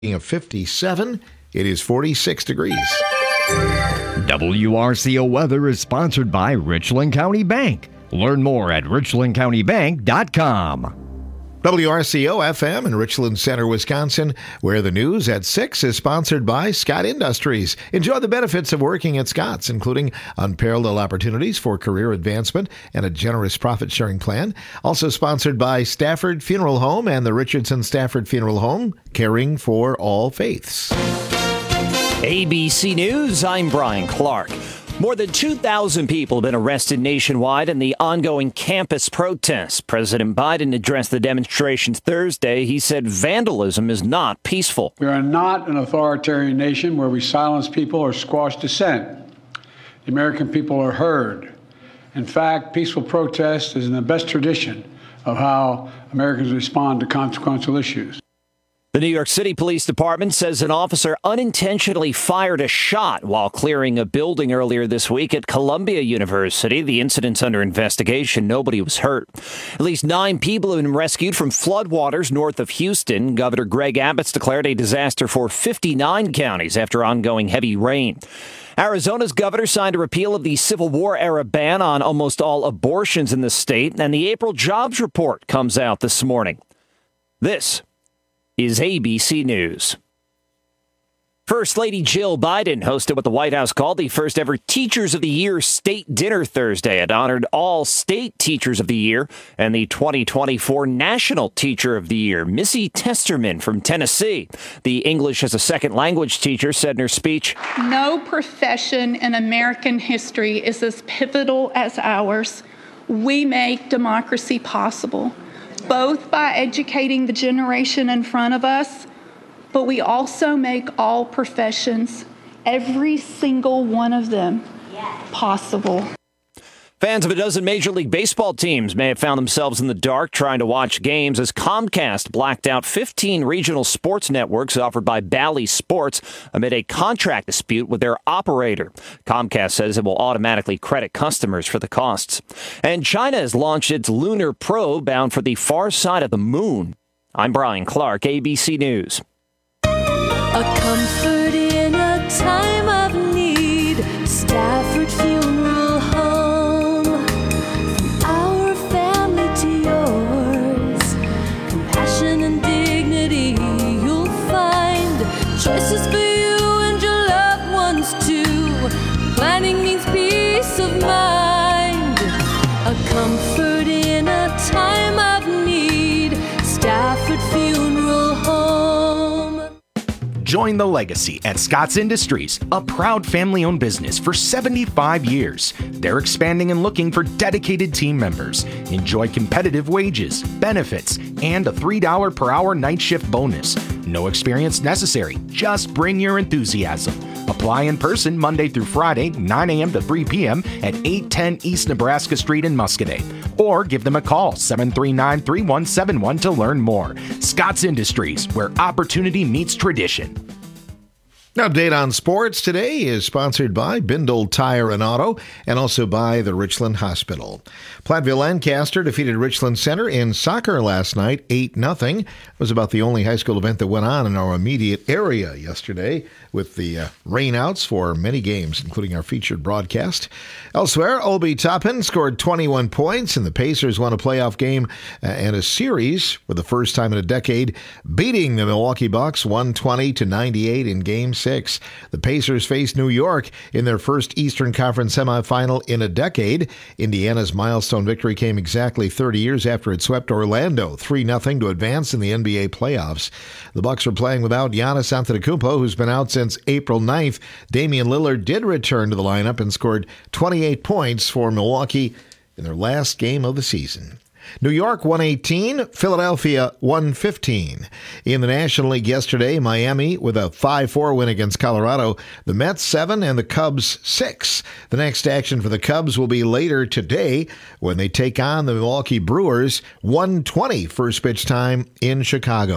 Of 57, it is 46 degrees. WRCO weather is sponsored by Richland County Bank. Learn more at richlandcountybank.com. WRCO FM in Richland Center, Wisconsin, where the news at 6 is sponsored by Scott Industries. Enjoy the benefits of working at Scott's, including unparalleled opportunities for career advancement and a generous profit-sharing plan. Also sponsored by Stafford Funeral Home and the Richardson Stafford Funeral Home, caring for all faiths. ABC News, I'm Brian Clark. More than 2,000 people have been arrested nationwide in the ongoing campus protests. President Biden addressed the demonstrations Thursday. He said vandalism is not peaceful. We are not an authoritarian nation where we silence people or squash dissent. The American people are heard. In fact, peaceful protest is in the best tradition of how Americans respond to consequential issues. The New York City Police Department says an officer unintentionally fired a shot while clearing a building earlier this week at Columbia University. The incident's under investigation. Nobody was hurt. At least 9 people have been rescued from floodwaters north of Houston. Governor Greg Abbott's declared a disaster for 59 counties after ongoing heavy rain. Arizona's governor signed a repeal of the Civil War-era ban on almost all abortions in the state, and the April jobs report comes out this morning. This is ABC News. First Lady Jill Biden hosted what the White House called the first ever Teachers of the Year State Dinner Thursday. It honored all state teachers of the year and the 2024 National Teacher of the Year, Missy Testerman from Tennessee. The English as a second language teacher said in her speech, "No profession in American history is as pivotal as ours. We make democracy possible, both by educating the generation in front of us, but we also make all professions, every single one of them, possible." Fans of a dozen Major League Baseball teams may have found themselves in the dark trying to watch games as Comcast blacked out 15 regional sports networks offered by Bally Sports amid a contract dispute with their operator. Comcast says it will automatically credit customers for the costs. And China has launched its lunar probe bound for the far side of the moon. I'm Brian Clark, ABC News. A comfort in a time of need. Stafford Funeral Home. From our family to yours. Compassion and dignity you'll find. Choices for you and your loved ones too. Planning means peace of mind. A comfort in a time of need. Stafford Funeral Home. Join the legacy at Scott's Industries, a proud family-owned business for 75 years. They're expanding and looking for dedicated team members. Enjoy competitive wages, benefits, and a $3 per hour night shift bonus. No experience necessary. Just bring your enthusiasm. Apply in person Monday through Friday, 9 a.m. to 3 p.m. at 810 East Nebraska Street in Muscoda. Or give them a call, 739-3171 to learn more. Scott's Industries, where opportunity meets tradition. Now, Update on Sports today is sponsored by Bindle Tire and Auto and also by the Richland Hospital. Platteville Lancaster defeated Richland Center in soccer last night, 8-0. It was about the only high school event that went on in our immediate area yesterday, with the rainouts for many games, including our featured broadcast. Elsewhere, Obi Toppin scored 21 points, and the Pacers won a playoff game and a series for the first time in a decade, beating the Milwaukee Bucks 120-98 in Game 6. The Pacers faced New York in their first Eastern Conference semifinal in a decade. Indiana's milestone victory came exactly 30 years after it swept Orlando 3-0 to advance in the NBA playoffs. The Bucks are playing without Giannis Antetokounmpo, who's been out since April 9th. Damian Lillard did return to the lineup and scored 28 points for Milwaukee in their last game of the season. New York 118, Philadelphia 115. In the National League yesterday, Miami with a 5-4 win against Colorado. The Mets 7 and the Cubs 6. The next action for the Cubs will be later today when they take on the Milwaukee Brewers, 1:20 first pitch time in Chicago.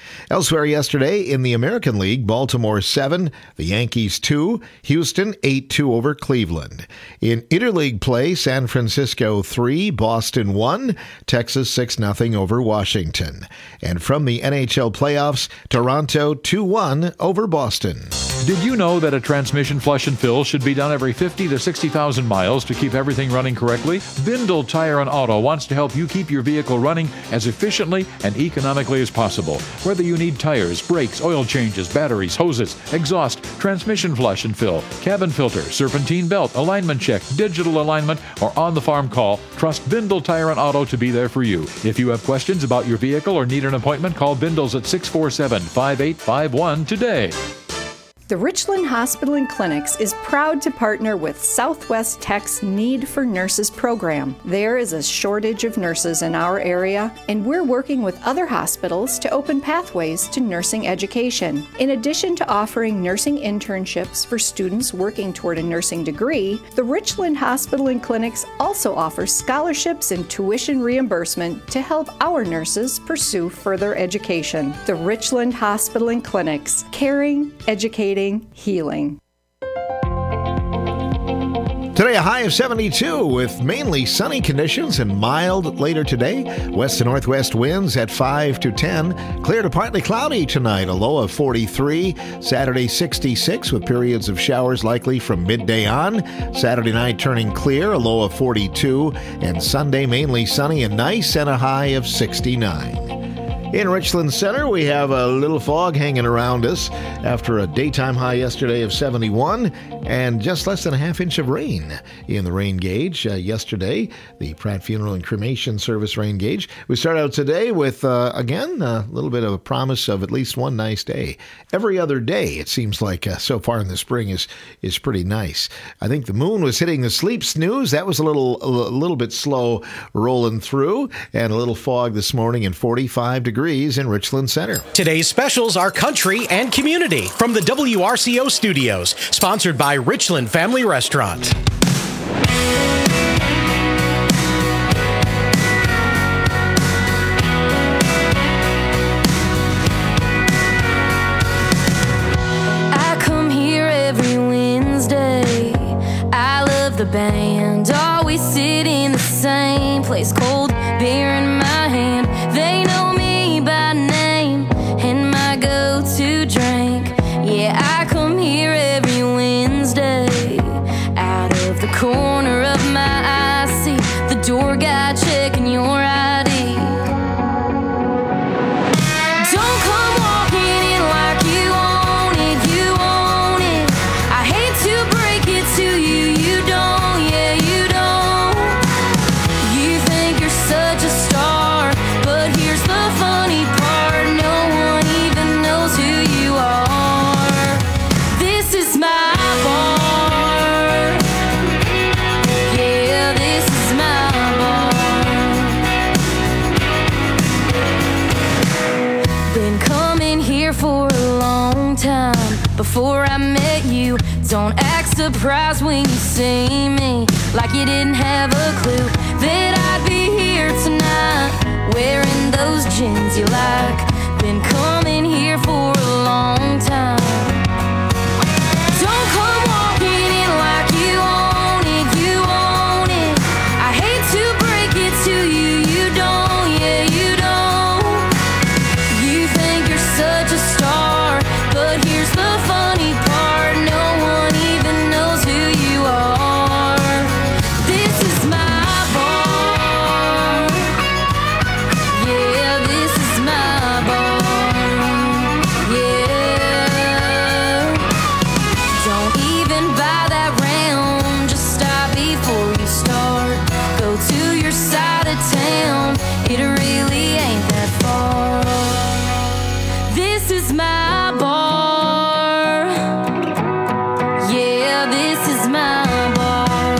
Elsewhere yesterday in the American League, Baltimore 7, the Yankees 2, Houston 8-2 over Cleveland. In interleague play, San Francisco 3, Boston 1, Texas 6-0 over Washington. And from the NHL playoffs, Toronto 2-1 over Boston. Did you know that a transmission flush and fill should be done every 50 to 60,000 miles to keep everything running correctly? Bindle Tire and Auto wants to help you keep your vehicle running as efficiently and economically as possible. Whether you need tires, brakes, oil changes, batteries, hoses, exhaust, transmission flush and fill, cabin filter, serpentine belt, alignment check, digital alignment, or on-the-farm call, trust Bindle Tire and Auto to be there for you. If you have questions about your vehicle or need an appointment, call Bindles at 647-5851 today. The Richland Hospital and Clinics is proud to partner with Southwest Tech's Need for Nurses program. There is a shortage of nurses in our area, and we're working with other hospitals to open pathways to nursing education. In addition to offering nursing internships for students working toward a nursing degree, the Richland Hospital and Clinics also offers scholarships and tuition reimbursement to help our nurses pursue further education. The Richland Hospital and Clinics, caring, educating, healing. Today, a high of 72 with mainly sunny conditions and mild later today. West to northwest winds at 5 to 10. Clear to partly cloudy tonight, a low of 43. Saturday, 66 with periods of showers likely from midday on. Saturday night turning clear, a low of 42. And Sunday, mainly sunny and nice and a high of 69. In Richland Center, we have a little fog hanging around us after a daytime high yesterday of 71 and just less than a half-inch of rain in the rain gauge yesterday, the Pratt Funeral and Cremation Service rain gauge. We start out today with, again, a little bit of a promise of at least one nice day. Every other day, it seems like so far in the spring is pretty nice. I think the moon was hitting the sleep snooze. That was a little bit slow rolling through, and a little fog this morning and 45 degrees in Richland Center. Today's specials are country and community from the WRCO studios, sponsored by Richland Family Restaurant. I come here every Wednesday. I love the band. Always sit in the same place, cold beer in my hand. They know me by name and my go-to drink. Yeah, I come here every Wednesday. Out of the corner of my eye, see the door guy checking your ID. Don't come walking in like you own it, you own it. I hate to break it to you, you don't, yeah, you don't. You think you're such a star, but here's the funny part, no one even knows who you are. This is my bar. Yeah, this is my bar. Been coming here for a long time. Before I met you, don't act surprised when you see me, like you didn't have a clue that I'd be here tonight, wearing those jeans you like. Been coming here for a long time. Don't come walking in like you own it, you own it. I hate to break it to you, you don't, yeah, you don't. You think you're such a star, but here's the funny part, no one even knows who you are. This is my bar. Yeah, this is my bar. Yeah. Don't even buy that round, just stop before you start. Go to your side of town, it really ain't that far. This is my bar. Yeah, this is my bar.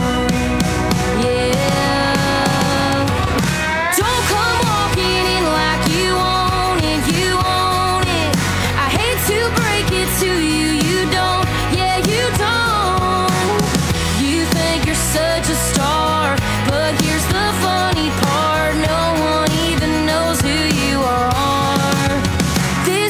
Yeah. Don't come walking in like you own it, you own it. I hate to break it to you, you don't, yeah, you don't. You think you're such a star, but here's the funny part, no one even knows who you are. This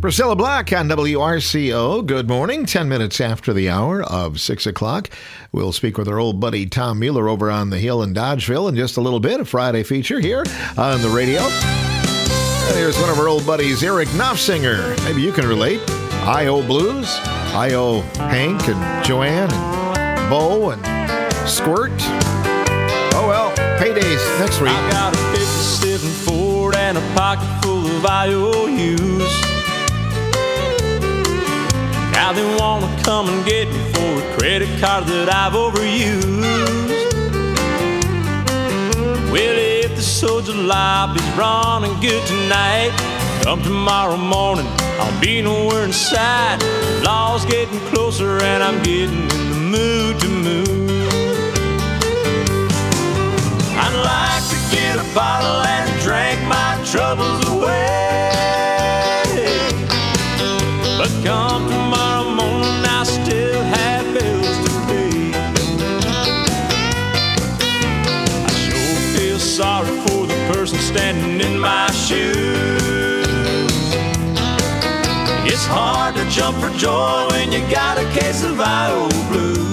Priscilla Black on WRCO. Good morning. 10 minutes after the hour of 6 o'clock. We'll speak with our old buddy Tom Mueller over on the Hill in Dodgeville in just a little bit. A Friday feature here on the radio. And here's one of our old buddies, Eric Knopfsinger. Maybe you can relate. I.O. Blues. I.O. Hank and Joanne and Bo and Squirt. Oh, well, paydays next week. I got a 57 Ford and a pocket full of IOUs. Now they want to come and get me for a credit card that I've overused. Well, if the soldier lobby's running good tonight, come tomorrow morning, I'll be nowhere in sight. Law's getting closer and I'm getting in the mood to move. I'd like to get a bottle and drink my troubles away. But come tomorrow morning, I still have bills to pay. I sure feel sorry for the person standing in my shoes. It's hard to jump for joy when you got a case of I.O. blues.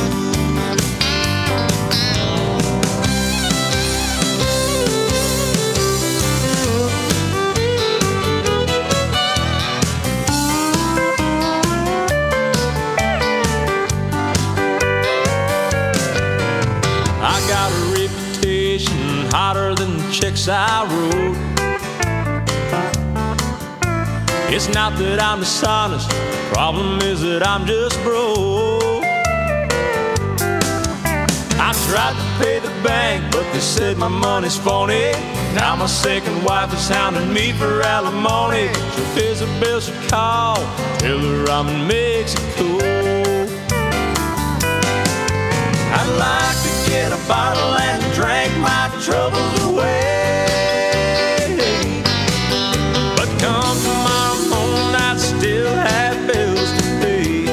I got a reputation hotter than the checks I wrote. It's not that I'm dishonest, the problem is that I'm just broke. I tried to pay the bank, but they said my money's phony. Now my second wife is hounding me for alimony. So if Isabel should call, tell her I'm in Mexico. I'd like to get a bottle and drink my troubles away. But come tomorrow morning, I'd still have bills to pay.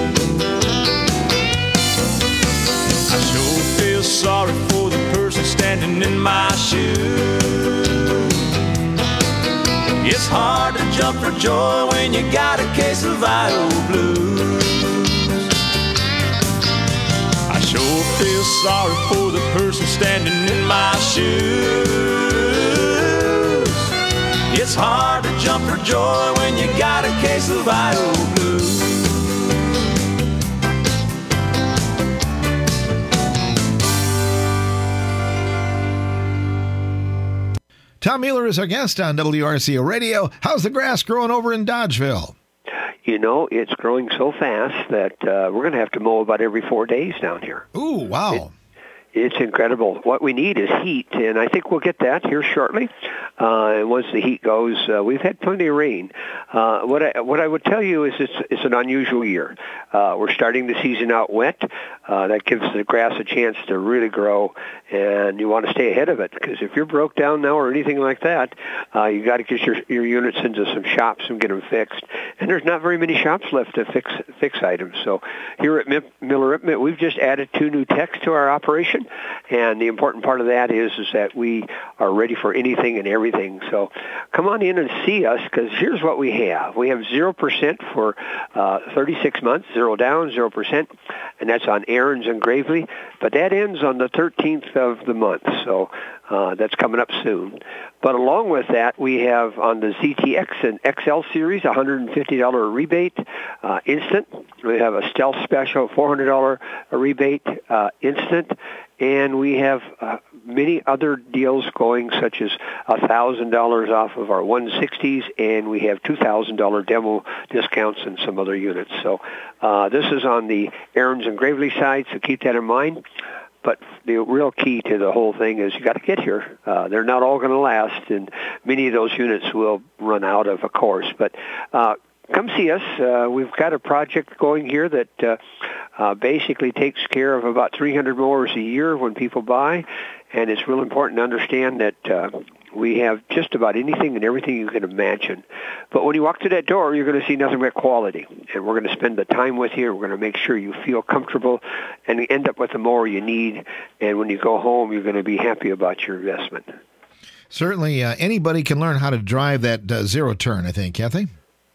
I sure feel sorry for the person standing in my shoes. It's hard to jump for joy when you got a case of I.O. blues. I sure feel sorry for the person standing in my shoes. It's hard to jump for joy when you got a case of I.O. blues. Tom Mueller is our guest on WRCO Radio. How's the grass growing over in Dodgeville? You know, it's growing so fast that we're going to have to mow about every 4 days down here. Ooh, wow. It's incredible. What we need is heat, and I think we'll get that here shortly. And once the heat goes, we've had plenty of rain. What I would tell you is it's an unusual year. We're starting the season out wet. That gives the grass a chance to really grow, and you want to stay ahead of it, because if you're broke down now or anything like that, you got to get your units into some shops and get them fixed. And there's not very many shops left to fix items. So here at Miller Ipmet, we've just added 2 new techs to our operation, and the important part of that is that we are ready for anything and everything. So come on in and see us, because here's what we have. We have 0% for 36 months, 0 down, 0%, and that's on Aaron's and Gravely, but that ends on the 13th of the month, so that's coming up soon. But along with that, we have on the ZTX and XL series, $150 rebate instant. We have a Stealth Special, $400 rebate instant. And we have many other deals going, such as $1,000 off of our 160s, and we have $2,000 demo discounts and some other units. So this is on the Aaron's and Gravely side, so keep that in mind. But the real key to the whole thing is you got to get here. They're not all going to last, and many of those units will run out of course. But come see us. We've got a project going here that basically takes care of about 300 mowers a year when people buy, and it's real important to understand that we have just about anything and everything you can imagine. But when you walk through that door, you're going to see nothing but quality, and we're going to spend the time with you. We're going to make sure you feel comfortable and end up with the mower you need, and when you go home, you're going to be happy about your investment. Certainly, anybody can learn how to drive that zero turn, I think, can't they?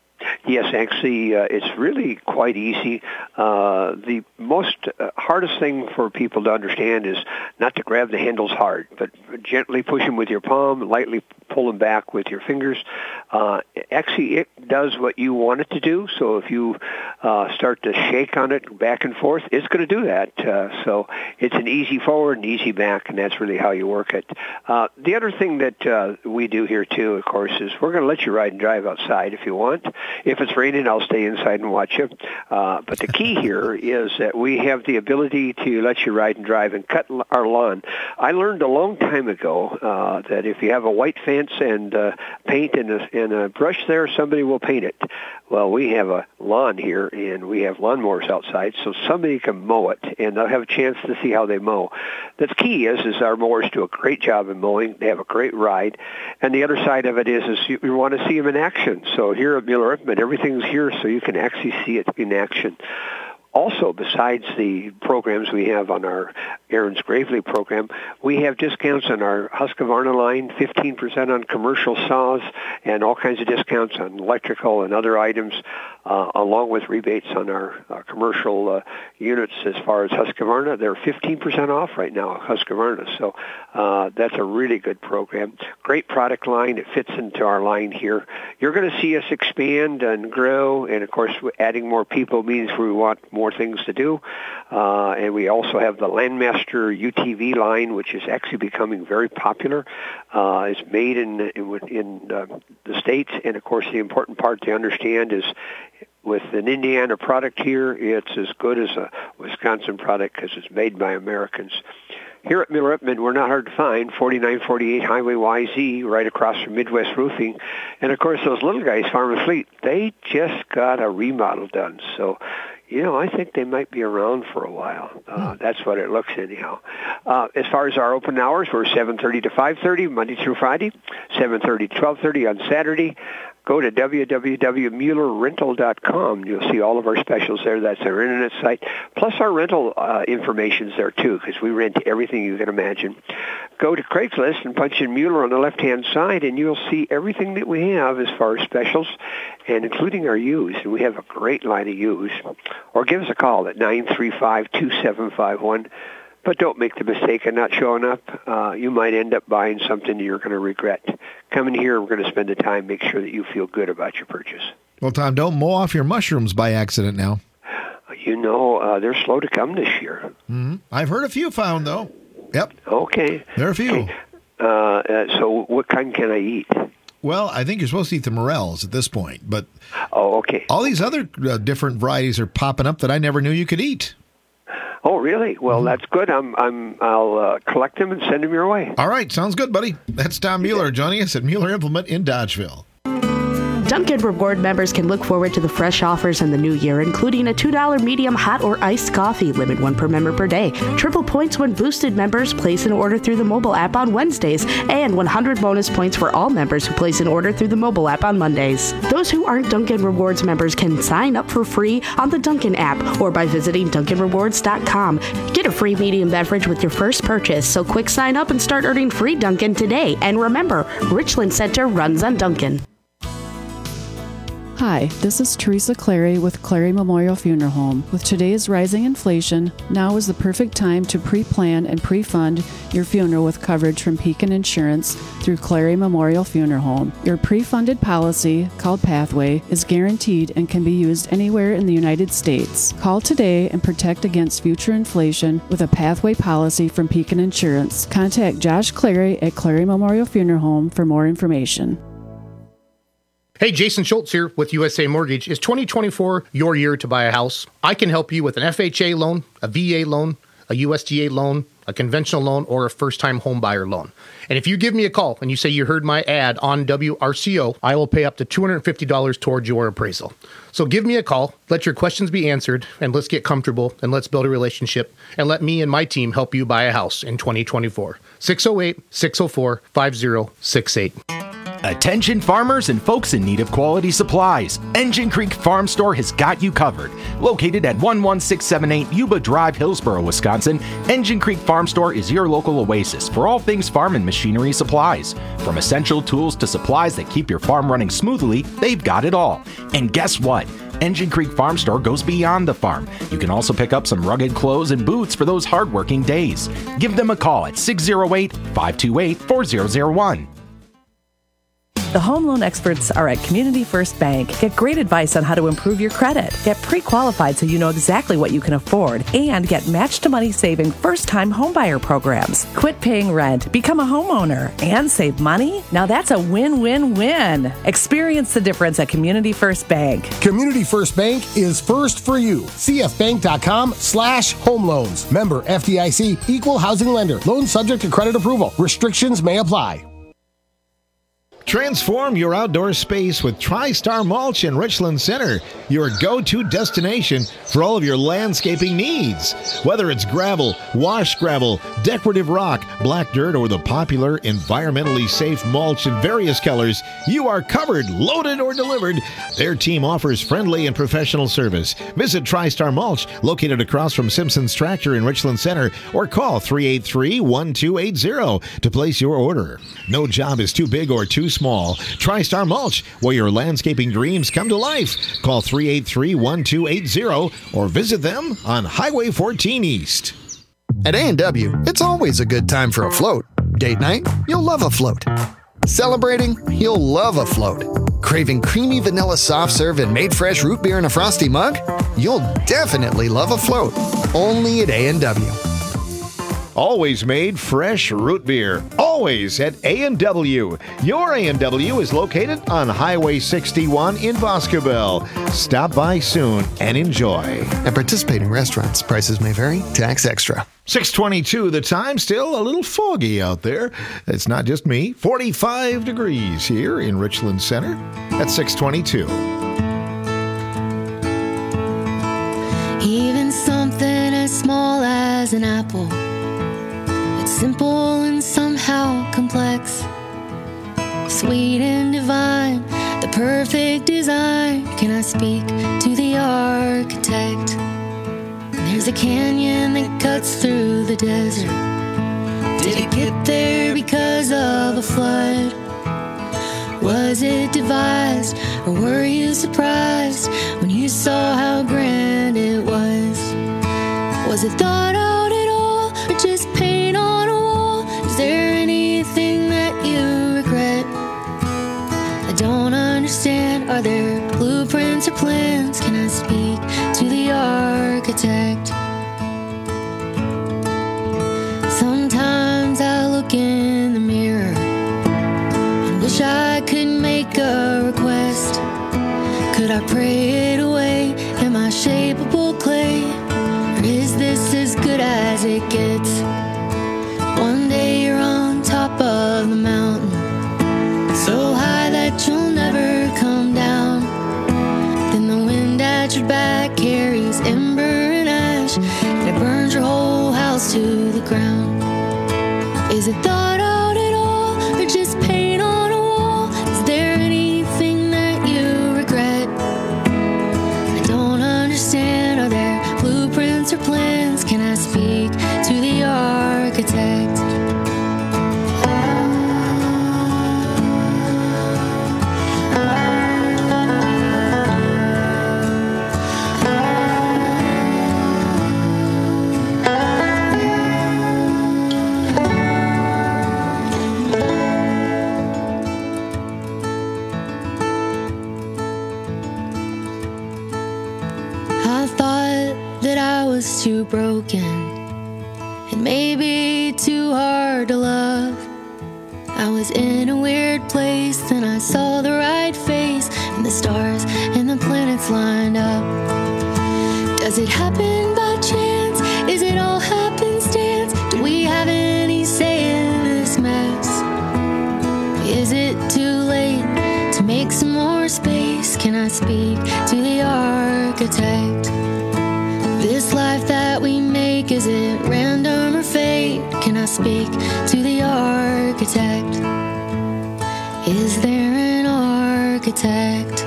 Yes, actually, it's really quite easy. The most hardest thing for people to understand is not to grab the handles hard, but gently push them with your palm, lightly pull them back with your fingers. Actually, it does what you want it to do. So if you start to shake on it back and forth, it's going to do that. So it's an easy forward and easy back, and that's really how you work it. The other thing that we do here, too, of course, is we're going to let you ride and drive outside if you want. If it's raining, I'll stay inside and watch you. But the key here is that we have the ability to let you ride and drive and cut our lawn. I learned a long time ago that if you have a white fence and paint and a brush there, somebody will paint it. Well, we have a lawn here, and we have lawnmowers outside, so somebody can mow it, and they'll have a chance to see how they mow. The key is our mowers do a great job in mowing. They have a great ride. And the other side of it is you want to see them in action. So here at Mueller Equipment, everything's here so you can actually see it in action. Also, besides the programs we have on our Aaron's Gravely program, we have discounts on our Husqvarna line, 15% on commercial saws, and all kinds of discounts on electrical and other items, along with rebates on our commercial units as far as Husqvarna. They're 15% off right now, Husqvarna. So that's a really good program. Great product line. It fits into our line here. You're going to see us expand and grow, and, of course, adding more people means we want more things to do. And we also have the Landmaster UTV line, which is actually becoming very popular. It's made in the States, and, of course, the important part to understand is with an Indiana product here, it's as good as a Wisconsin product because it's made by Americans. Here at Mueller Equipment, we're not hard to find, 4948 Highway YZ, right across from Midwest Roofing. And, of course, those little guys, Farm and Fleet, they just got a remodel done. So, I think they might be around for a while. That's what it looks anyhow. As far as our open hours, we're 7:30 to 5:30, Monday through Friday, 7:30 to 12:30 on Saturday. Go to www.muellerrental.com. You'll see all of our specials there. That's our internet site. Plus our rental information's there, too, because we rent everything you can imagine. Go to Craigslist and punch in Mueller on the left-hand side, and you'll see everything that we have as far as specials, and including our used. And we have a great line of used. Or give us a call at 935-2751. But don't make the mistake of not showing up. You might end up buying something you're going to regret. Come in here, we're going to spend the time, make sure that you feel good about your purchase. Well, Tom, don't mow off your mushrooms by accident now. They're slow to come this year. Mm-hmm. I've heard a few found, though. Yep. Okay. There are a few. Okay. So what kind can I eat? Well, I think you're supposed to eat the morels at this point. But okay. All these other different varieties are popping up that I never knew you could eat. Oh, really? Well, that's good. I'll collect them and send them your way. All right. Sounds good, buddy. That's Tom Mueller joining us at Mueller Implement in Dodgeville. Dunkin' Reward members can look forward to the fresh offers in the new year, including a $2 medium hot or iced coffee, limit 1 per member per day, triple points when boosted members place an order through the mobile app on Wednesdays, and 100 bonus points for all members who place an order through the mobile app on Mondays. Those who aren't Dunkin' Rewards members can sign up for free on the Dunkin' app or by visiting DunkinRewards.com. Get a free medium beverage with your first purchase, so quick sign up and start earning free Dunkin' today. And remember, Richland Center runs on Dunkin'. Hi, this is Teresa Clary with Clary Memorial Funeral Home. With today's rising inflation, now is the perfect time to pre-plan and pre-fund your funeral with coverage from Pekin Insurance through Clary Memorial Funeral Home. Your pre-funded policy, called Pathway, is guaranteed and can be used anywhere in the United States. Call today and protect against future inflation with a Pathway policy from Pekin Insurance. Contact Josh Clary at Clary Memorial Funeral Home for more information. Hey, Jason Schultz here with USA Mortgage. Is 2024 your year to buy a house? I can help you with an FHA loan, a VA loan, a USDA loan, a conventional loan, or a first-time home buyer loan. And if you give me a call and you say you heard my ad on WRCO, I will pay up to $250 towards your appraisal. So give me a call, let your questions be answered, and let's get comfortable, and let's build a relationship, and let me and my team help you buy a house in 2024. 608-604-5068. Attention farmers and folks in need of quality supplies. Engine Creek Farm Store has got you covered. Located at 11678 Yuba Drive, Hillsboro, Wisconsin, Engine Creek Farm Store is your local oasis for all things farm and machinery supplies. From essential tools to supplies that keep your farm running smoothly, they've got it all. And guess what? Engine Creek Farm Store goes beyond the farm. You can also pick up some rugged clothes and boots for those hardworking days. Give them a call at 608-528-4001. The home loan experts are at Community First Bank. Get great advice on how to improve your credit. Get pre-qualified so you know exactly what you can afford. And get match-to-money saving first-time homebuyer programs. Quit paying rent, become a homeowner, and save money? Now that's a win-win-win. Experience the difference at Community First Bank. Community First Bank is first for you. cfbank.com/home loans. Member FDIC, equal housing lender. Loan subject to credit approval. Restrictions may apply. Transform your outdoor space with TriStar Mulch in Richland Center, your go-to destination for all of your landscaping needs. Whether it's gravel, wash gravel, decorative rock, black dirt, or the popular environmentally safe mulch in various colors, you are covered, loaded, or delivered. Their team offers friendly and professional service. Visit TriStar Mulch, located across from Simpson's Tractor in Richland Center, or call 383-1280 to place your order. No job is too big or too small. TriStar Mulch, where your landscaping dreams come to life. Call 383-1280 or visit them on Highway 14 East. At A&W, it's always a good time for a float. Date night? You'll love a float. Celebrating? You'll love a float. Craving creamy vanilla soft serve and made fresh root beer in a frosty mug? You'll definitely love a float. Only at A&W. Always made fresh root beer. Always at A&W. Your A&W is located on Highway 61 in Boscobel. Stop by soon and enjoy. At participating restaurants, prices may vary. Tax extra. 6:22 the time. Still a little foggy out there. It's not just me. 45 degrees here in Richland Center at 6:22. Even something as small as an apple, simple and somehow complex, sweet and divine, the perfect design. Can I speak to the architect? There's a canyon that cuts through the desert. Did it get there because of a flood? Was it devised, or were you surprised when you saw how grand it was? Was it thought out at all, or just paint on a wall? Is there anything that you regret? I don't understand. Are there blueprints or plans? Can I speak to the architect? Sometimes I look in the mirror and wish I could make a request. Could I pray it away? Am I shapeable clay? Or is this as good as it gets? One day you're on top of the mountain, so high that you'll never come down. Then the wind at your back carries ember and ash, and it burns your whole house to the ground. Is it thought out at all, or just paint on a wall? Is there anything that you regret? I don't understand. Are there blueprints or plans? Can I speak to the architect? I thought that I was too broken and maybe too hard to love. I was in a weird place, then I saw the right face, and the stars and the planets lined up. Does it happen by chance? Is it all happenstance? Do we have any say in this mess? Is it too late to make some more space? Can I speak to the architect? This life that we make, is it random or fate? Can I speak to the architect? Is there an architect?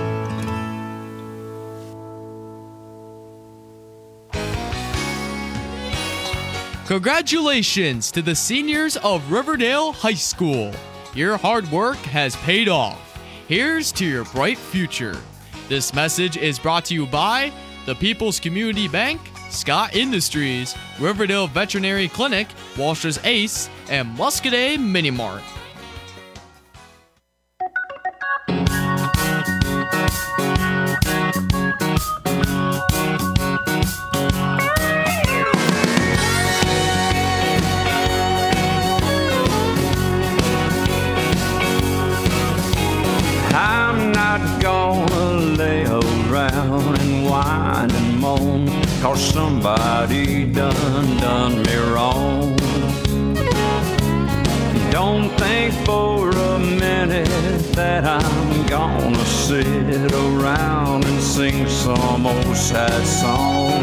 Congratulations to the seniors of Riverdale High School. Your hard work has paid off. Here's to your bright future. This message is brought to you by the People's Community Bank, Scott Industries, Riverdale Veterinary Clinic, Walsh's Ace, and Muscadet Mini Mart. I'm not gonna lay around and whine and moan, 'cause somebody done me wrong. Don't think for a minute that I'm gonna sit around and sing some old sad song.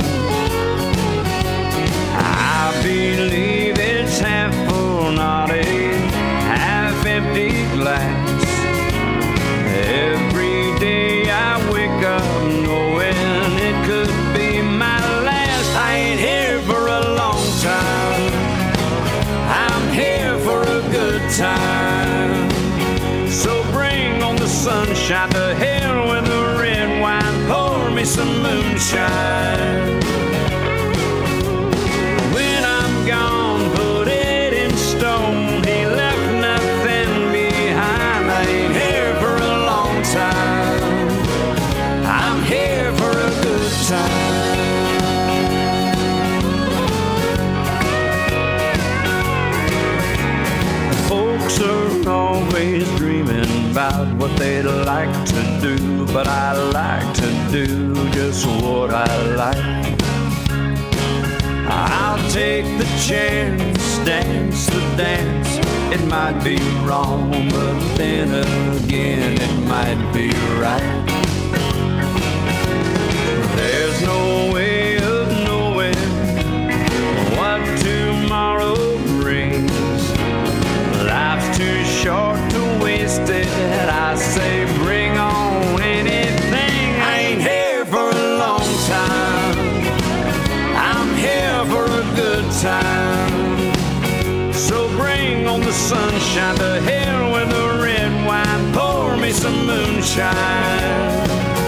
I believe it's half full, not a half empty glass. Every day I wake up knowing it could be my last. I ain't here for a long time, I'm here for a good time. So bring on the sunshine, to hell with the red wine, pour me some moonshine. When I'm gone, put it in stone, he left nothing behind. I ain't here for a long time, I'm here for a good time. Folks are always dreaming about what they'd like to do, but I like to do just what I like. I'll take the chance, dance the dance. It might be wrong, but then again it might be right. There's no way of knowing what tomorrow brings. Life's too short to waste it. I say bring on anything. I ain't here for a long time, I'm here for a good time. So bring on the sunshine, to hell with the red wine, pour me some moonshine.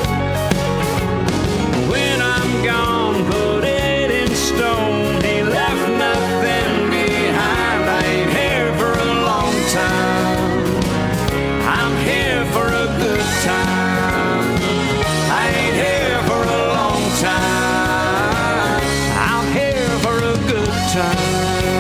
When I'm gone, put it in stone, he left nothing behind. I ain't here for a long time, I'm here for a good time. I ain't here for a long time, I'm here for a good time.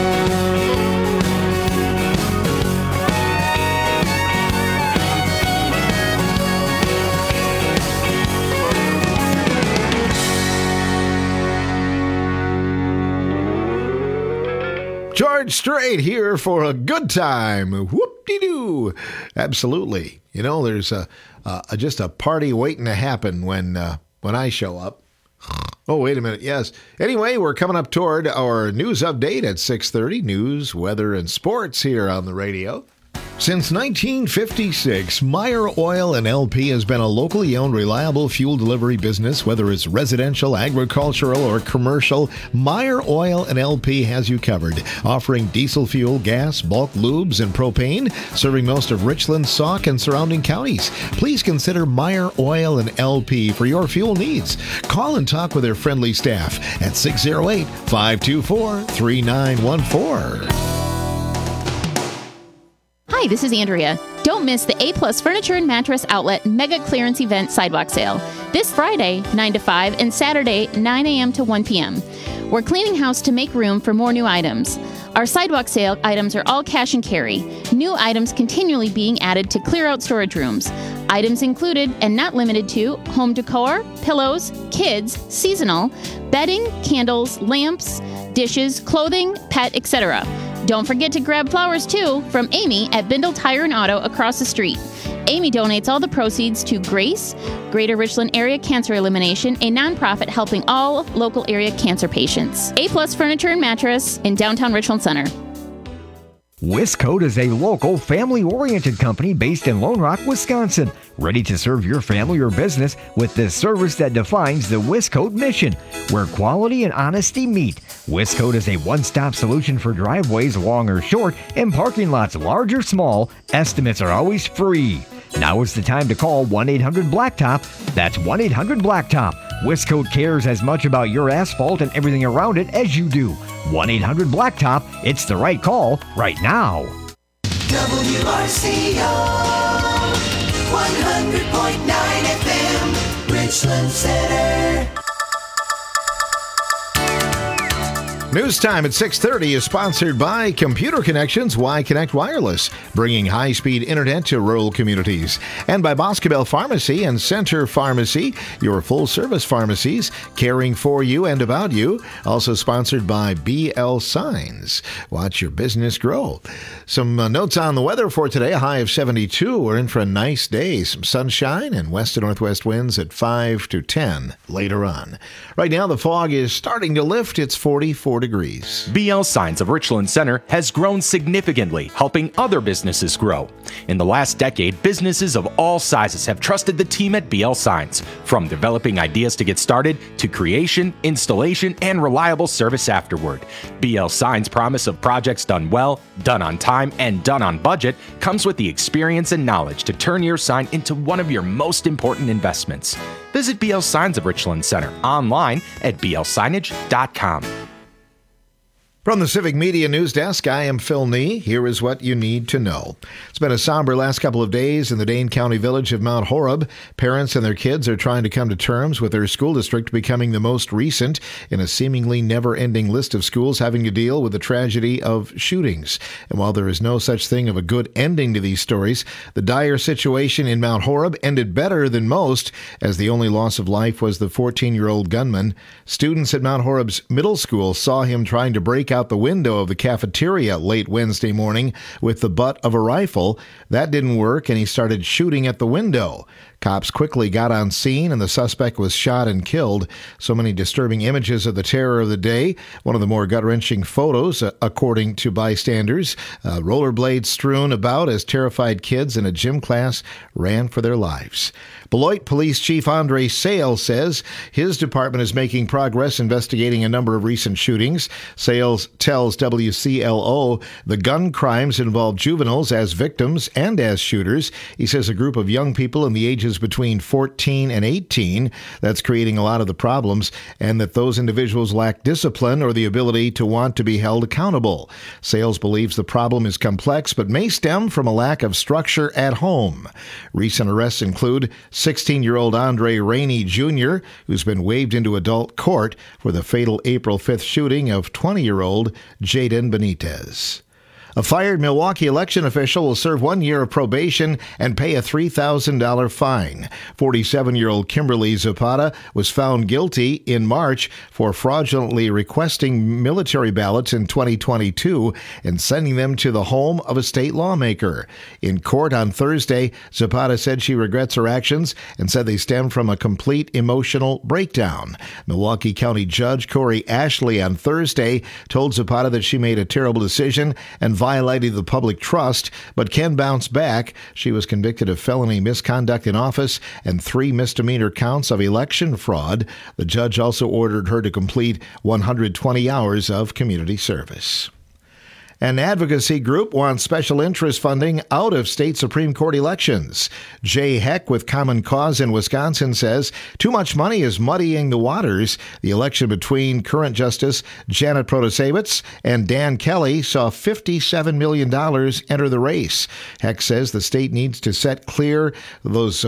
George Strait here for a good time. Whoop-de-doo. Absolutely. You know, there's just a party waiting to happen when I show up. Oh, wait a minute. Yes. Anyway, we're coming up toward our news update at 6:30. News, weather, and sports here on the radio. Since 1956, Meyer Oil and LP has been a locally owned, reliable fuel delivery business. Whether it's residential, agricultural, or commercial, Meyer Oil and LP has you covered. Offering diesel fuel, gas, bulk lubes, and propane, serving most of Richland, Sauk, and surrounding counties. Please consider Meyer Oil and LP for your fuel needs. Call and talk with their friendly staff at 608-524-3914. Hi, this is Andrea. Don't miss the A-Plus Furniture and Mattress Outlet Mega Clearance Event Sidewalk Sale. This Friday, 9 to 5, and Saturday, 9 a.m. to 1 p.m. We're cleaning house to make room for more new items. Our sidewalk sale items are all cash and carry. New items continually being added to clear out storage rooms. Items included, and not limited to, home decor, pillows, kids, seasonal, bedding, candles, lamps, dishes, clothing, pet, etc. Don't forget to grab flowers, too, from Amy at Bindle Tire and Auto across the street. Amy donates all the proceeds to GRACE, Greater Richland Area Cancer Elimination, a nonprofit helping all local area cancer patients. A-Plus Furniture and Mattress in downtown Richland Center. Wiscoat is a local, family-oriented company based in Lone Rock, Wisconsin, ready to serve your family or business with the service that defines the Wiscoat mission, where quality and honesty meet. Wiscoat is a one-stop solution for driveways long or short and parking lots large or small. Estimates are always free. Now is the time to call 1-800-BLACKTOP. That's 1-800-BLACKTOP. Wiscoat cares as much about your asphalt and everything around it as you do. 1-800-BLACKTOP. It's the right call right now. WRCO 100.9 FM, Richland Center. News time at 6:30 is sponsored by Computer Connections, Y-Connect Wireless, bringing high-speed internet to rural communities. And by Boscobel Pharmacy and Center Pharmacy, your full-service pharmacies, caring for you and about you. Also sponsored by BL Signs. Watch your business grow. Some notes on the weather for today. A high of 72. We're in for a nice day. Some sunshine and west to northwest winds at 5 to 10 later on. Right now, the fog is starting to lift. It's 44 degrees. BL Signs of Richland Center has grown significantly, helping other businesses grow. In the last decade, businesses of all sizes have trusted the team at BL Signs, from developing ideas to get started to creation, installation, and reliable service afterward. BL Signs' promise of projects done well, done on time, and done on budget comes with the experience and knowledge to turn your sign into one of your most important investments. Visit BL Signs of Richland Center online at blsignage.com. From the Civic Media News Desk, I am Phil Nee. Here is what you need to know. It's been a somber last couple of days in the Dane County village of Mount Horeb. Parents and their kids are trying to come to terms with their school district becoming the most recent in a seemingly never-ending list of schools having to deal with the tragedy of shootings. And while there is no such thing of a good ending to these stories, the dire situation in Mount Horeb ended better than most, as the only loss of life was the 14-year-old gunman. Students at Mount Horeb's middle school saw him trying to break out the window of the cafeteria late Wednesday morning with the butt of a rifle. That didn't work, and he started shooting at the window. Cops quickly got on scene, and the suspect was shot and killed. So many disturbing images of the terror of the day. One of the more gut-wrenching photos, according to bystanders. Rollerblades strewn about as terrified kids in a gym class ran for their lives. Beloit Police Chief Andre Sales says his department is making progress investigating a number of recent shootings. Sales tells WCLO the gun crimes involve juveniles as victims and as shooters. He says a group of young people in the ages between 14 and 18 that's creating a lot of the problems, and that those individuals lack discipline or the ability to want to be held accountable. Sales believes the problem is complex but may stem from a lack of structure at home. Recent arrests include 16-year-old Andre Rainey Jr., who's been waived into adult court for the fatal April 5th shooting of 20-year-old Jaden Benitez. A fired Milwaukee election official will serve 1 year of probation and pay a $3,000 fine. 47-year-old Kimberly Zapata was found guilty in March for fraudulently requesting military ballots in 2022 and sending them to the home of a state lawmaker. In court on Thursday, Zapata said she regrets her actions and said they stem from a complete emotional breakdown. Milwaukee County Judge Corey Ashley on Thursday told Zapata that she made a terrible decision and violated the public trust, but can bounce back. She was convicted of felony misconduct in office and 3 misdemeanor counts of election fraud. The judge also ordered her to complete 120 hours of community service. An advocacy group wants special interest funding out of state Supreme Court elections. Jay Heck with Common Cause in Wisconsin says too much money is muddying the waters. The election between current Justice Janet Protasevich and Dan Kelly saw $57 million enter the race. Heck says the state needs to set clear those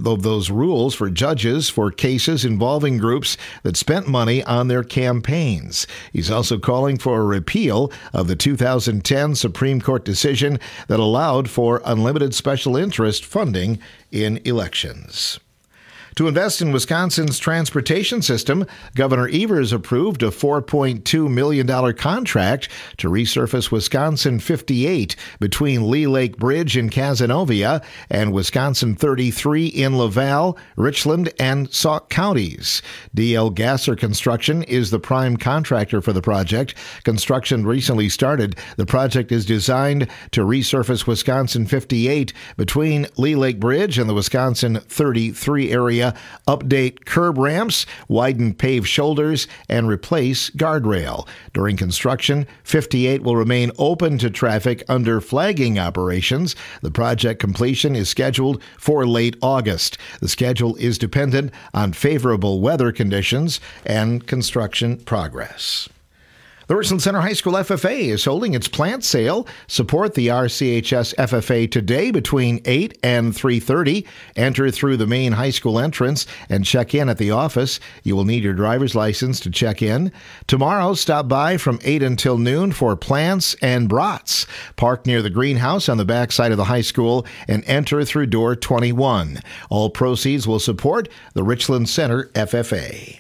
rules for judges for cases involving groups that spent money on their campaigns. He's also calling for a repeal of the 2010 Supreme Court decision that allowed for unlimited special interest funding in elections. To invest in Wisconsin's transportation system, Governor Evers approved a $4.2 million contract to resurface Wisconsin 58 between Lee Lake Bridge in Cazenovia and Wisconsin 33 in Laval, Richland, and Sauk counties. D.L. Gasser Construction is the prime contractor for the project. Construction recently started. The project is designed to resurface Wisconsin 58 between Lee Lake Bridge and the Wisconsin 33 area, update curb ramps, widen paved shoulders, and replace guardrail. During construction, 58 will remain open to traffic under flagging operations. The project completion is scheduled for late August. The schedule is dependent on favorable weather conditions and construction progress. The Richland Center High School FFA is holding its plant sale. Support the RCHS FFA today between 8 and 3:30. Enter through the main high school entrance and check in at the office. You will need your driver's license to check in. Tomorrow, stop by from 8 until noon for plants and brats. Park near the greenhouse on the back side of the high school and enter through door 21. All proceeds will support the Richland Center FFA.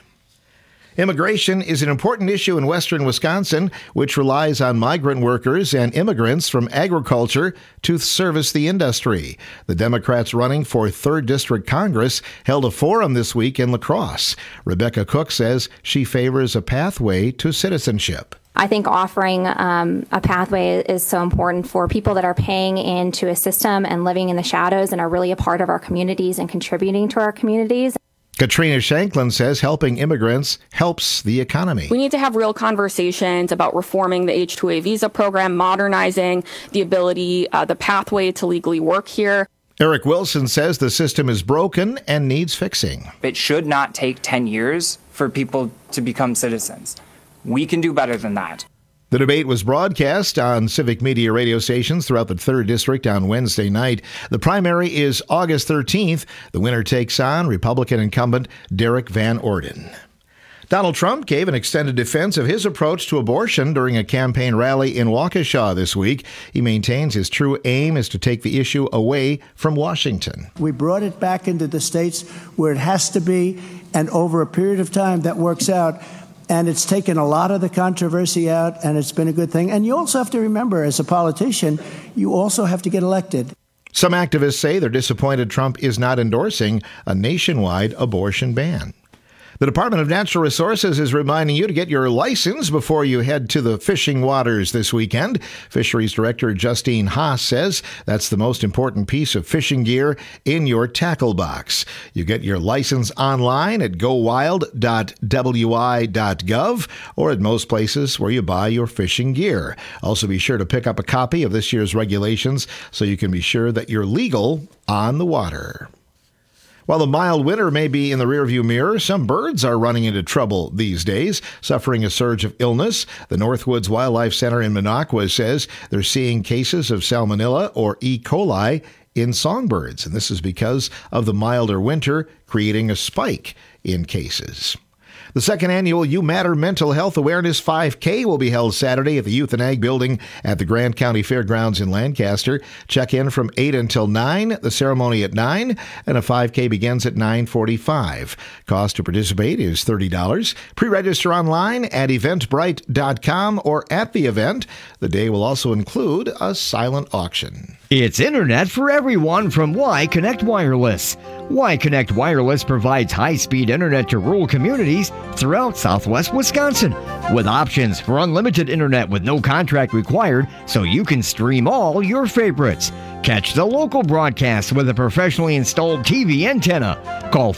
Immigration is an important issue in western Wisconsin, which relies on migrant workers and immigrants from agriculture to service the industry. The Democrats running for 3rd District Congress held a forum this week in La Crosse. Rebecca Cook says she favors a pathway to citizenship. I think offering a pathway is so important for people that are paying into a system and living in the shadows and are really a part of our communities and contributing to our communities. Katrina Shanklin says helping immigrants helps the economy. We need to have real conversations about reforming the H-2A visa program, modernizing the ability, the pathway to legally work here. Eric Wilson says the system is broken and needs fixing. It should not take 10 years for people to become citizens. We can do better than that. The debate was broadcast on civic media radio stations throughout the 3rd District on Wednesday night. The primary is August 13th. The winner takes on Republican incumbent Derek Van Orden. Donald Trump gave an extended defense of his approach to abortion during a campaign rally in Waukesha this week. He maintains his true aim is to take the issue away from Washington. We brought it back into the states where it has to be, and over a period of time that works out. And it's taken a lot of the controversy out, and it's been a good thing. And you also have to remember, as a politician, you also have to get elected. Some activists say they're disappointed Trump is not endorsing a nationwide abortion ban. The Department of Natural Resources is reminding you to get your license before you head to the fishing waters this weekend. Fisheries Director Justine Haas says that's the most important piece of fishing gear in your tackle box. You get your license online at gowild.wi.gov or at most places where you buy your fishing gear. Also be sure to pick up a copy of this year's regulations so you can be sure that you're legal on the water. While the mild winter may be in the rearview mirror, some birds are running into trouble these days, suffering a surge of illness. The Northwoods Wildlife Center in Minocqua says they're seeing cases of salmonella or E. coli in songbirds, and this is because of the milder winter creating a spike in cases. The second annual You Matter Mental Health Awareness 5K will be held Saturday at the Youth and Ag Building at the Grand County Fairgrounds in Lancaster. Check in from 8 until 9, the ceremony at 9, and a 5K begins at 9:45. Cost to participate is $30. Pre-register online at eventbrite.com or at the event. The day will also include a silent auction. It's internet for everyone from Y Connect Wireless. Y Connect Wireless provides high-speed internet to rural communities throughout southwest Wisconsin, with options for unlimited internet with no contract required so you can stream all your favorites. Catch the local broadcast with a professionally installed TV antenna. Call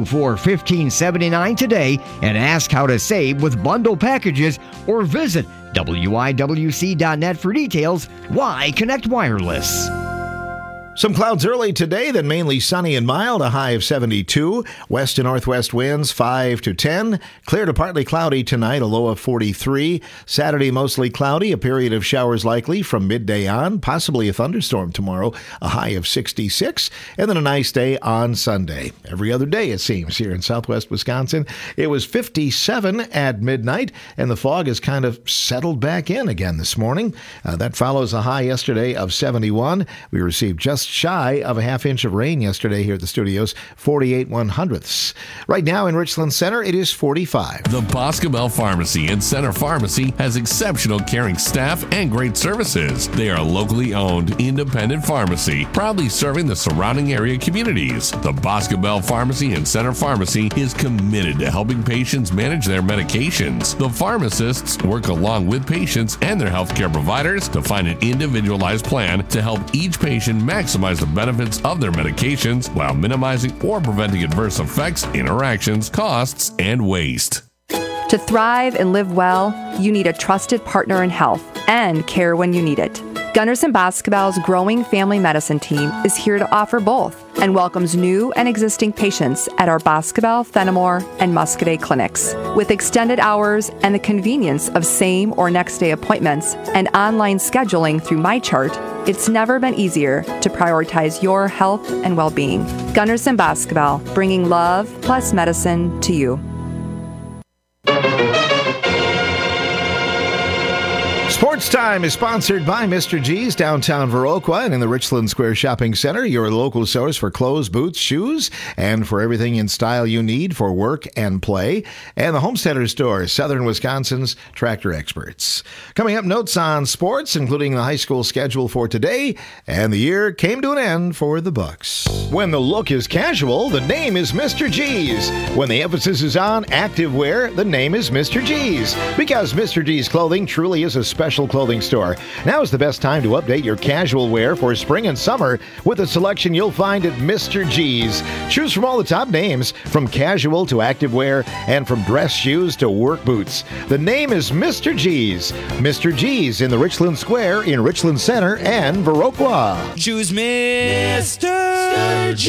524-1579 today and ask how to save with bundle packages or visit WIWC.net for details. Y Connect Wireless. Some clouds early today, then mainly sunny and mild, a high of 72. West to northwest winds 5 to 10. Clear to partly cloudy tonight, a low of 43. Saturday, mostly cloudy, a period of showers likely from midday on, possibly a thunderstorm tomorrow, a high of 66. And then a nice day on Sunday. Every other day, it seems, here in southwest Wisconsin. It was 57 at midnight, and the fog has kind of settled back in again this morning. That follows a high yesterday of 71. We received just just shy of a half inch of rain yesterday here at the studios, 48/100ths. Right now in Richland Center, it is 45. The Boscobel Pharmacy and Center Pharmacy has exceptional caring staff and great services. They are a locally owned, independent pharmacy, proudly serving the surrounding area communities. The Boscobel Pharmacy and Center Pharmacy is committed to helping patients manage their medications. The pharmacists work along with patients and their healthcare providers to find an individualized plan to help each patient maximize the benefits of their medications while minimizing or preventing adverse effects, interactions, costs, and waste. To thrive and live well, you need a trusted partner in health and care when you need it. Gunderson Boscobel's growing family medicine team is here to offer both and welcomes new and existing patients at our Boscobel, Fenimore, and Muscadet clinics. With extended hours and the convenience of same or next day appointments and online scheduling through MyChart, it's never been easier to prioritize your health and well-being. Gunderson Boscobel, bringing love plus medicine to you. Sports Time is sponsored by Mr. G's, downtown Viroqua, and in the Richland Square Shopping Center, your local source for clothes, boots, shoes, and for everything in style you need for work and play. And the Homesteader Store, Southern Wisconsin's tractor experts. Coming up, notes on sports, including the high school schedule for today, and the year came to an end for the Bucks. When the look is casual, the name is Mr. G's. When the emphasis is on activewear, the name is Mr. G's. Because Mr. G's clothing truly is a special clothing store. Now is the best time to update your casual wear for spring and summer with a selection you'll find at Mr. G's. Choose from all the top names, from casual to activewear, and from dress shoes to work boots. The name is Mr. G's. Mr. G's in the Richland Square, in Richland Center, and Viroqua. Choose Mr.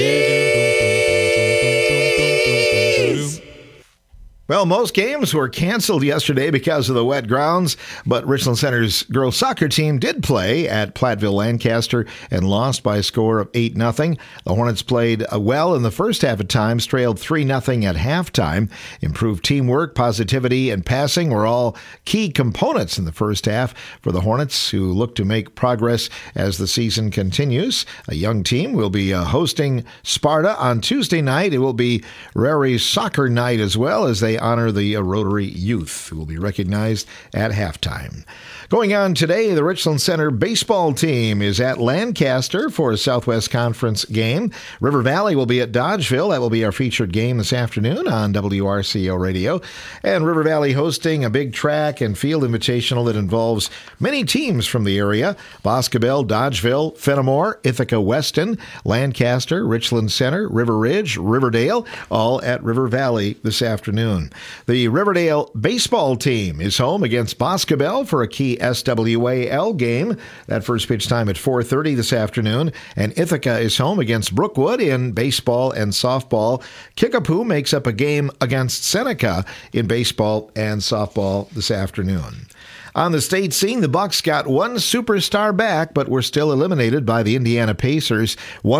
G's. Well, most games were canceled yesterday because of the wet grounds, but Richland Center's girls soccer team did play at Platteville Lancaster and lost by a score of 8-0. The Hornets played well in the first half at times, trailed 3-0 at halftime. Improved teamwork, positivity, and passing were all key components in the first half for the Hornets, who look to make progress as the season continues. A young team will be hosting Sparta on Tuesday night. It will be Rary's soccer night as well, as they honor the Rotary youth, who will be recognized at halftime. Going on today, the Richland Center baseball team is at Lancaster for a Southwest Conference game. River Valley will be at Dodgeville. That will be our featured game this afternoon on WRCO Radio. And River Valley hosting a big track and field invitational that involves many teams from the area: Boscobel, Dodgeville, Fenimore, Ithaca Weston, Lancaster, Richland Center, River Ridge, Riverdale, all at River Valley this afternoon. The Riverdale baseball team is home against Boscobel for a key SWAL game. That first pitch time at 4:30 this afternoon. And Ithaca is home against Brookwood in baseball and softball. Kickapoo makes up a game against Seneca in baseball and softball this afternoon. On the state scene, the Bucks got one superstar back, but were still eliminated by the Indiana Pacers,